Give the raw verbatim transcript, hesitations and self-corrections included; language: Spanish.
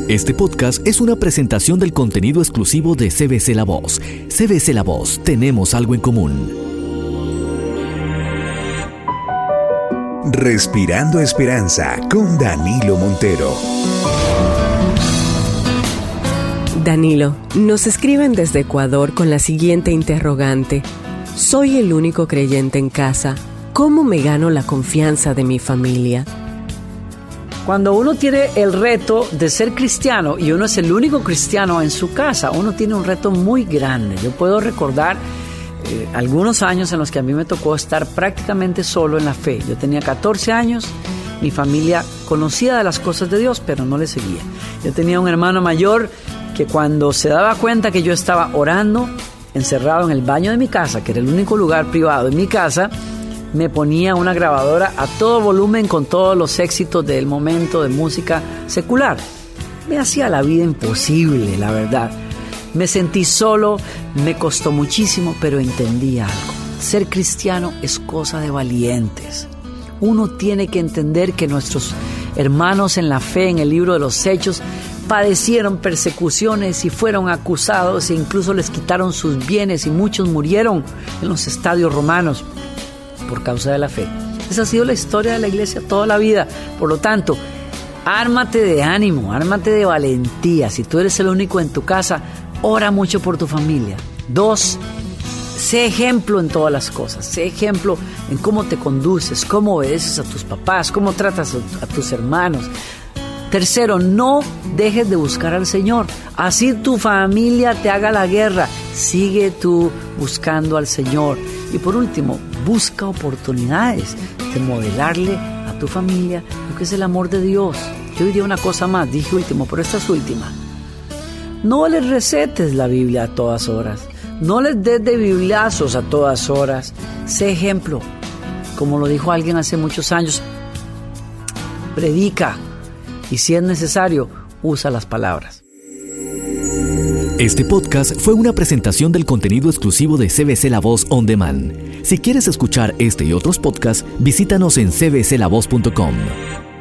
Este podcast es una presentación del contenido exclusivo de C B C La Voz. C B C La Voz, tenemos algo en común. Respirando Esperanza con Danilo Montero. Danilo, nos escriben desde Ecuador con la siguiente interrogante. Soy el único creyente en casa. ¿Cómo me gano la confianza de mi familia? Cuando uno tiene el reto de ser cristiano y uno es el único cristiano en su casa, uno tiene un reto muy grande. Yo puedo recordar eh, algunos años en los que a mí me tocó estar prácticamente solo en la fe. Yo tenía catorce años, mi familia conocía de las cosas de Dios, pero no le seguía. Yo tenía un hermano mayor que cuando se daba cuenta que yo estaba orando, encerrado en el baño de mi casa, que era el único lugar privado de mi casa, me ponía una grabadora a todo volumen con todos los éxitos del momento de música secular. Me hacía la vida imposible, la verdad. Me sentí solo, me costó muchísimo, pero entendí algo. Ser cristiano es cosa de valientes. Uno tiene que entender que nuestros hermanos en la fe, en el libro de los Hechos, padecieron persecuciones y fueron acusados e incluso les quitaron sus bienes y muchos murieron en los estadios romanos por causa de la fe. Esa ha sido la historia de la iglesia toda la vida. Por lo tanto, ármate de ánimo, ármate de valentía. Si tú eres el único en tu casa, ora mucho por tu familia. Dos, sé ejemplo en todas las cosas. Sé ejemplo en cómo te conduces, cómo obedeces a tus papás, cómo tratas a tus hermanos. Tercero, no dejes de buscar al Señor. Así tu familia te haga la guerra, sigue tú buscando al Señor. Y por último, busca oportunidades de modelarle a tu familia lo que es el amor de Dios. Yo diría una cosa más, dije último, pero esta es última. No les recetes la Biblia a todas horas. No les des de bibliazos a todas horas. Sé ejemplo. Como lo dijo alguien hace muchos años, predica. Y si es necesario, usa las palabras. Este podcast fue una presentación del contenido exclusivo de C B C La Voz On Demand. Si quieres escuchar este y otros podcasts, visítanos en c b c la voz punto com.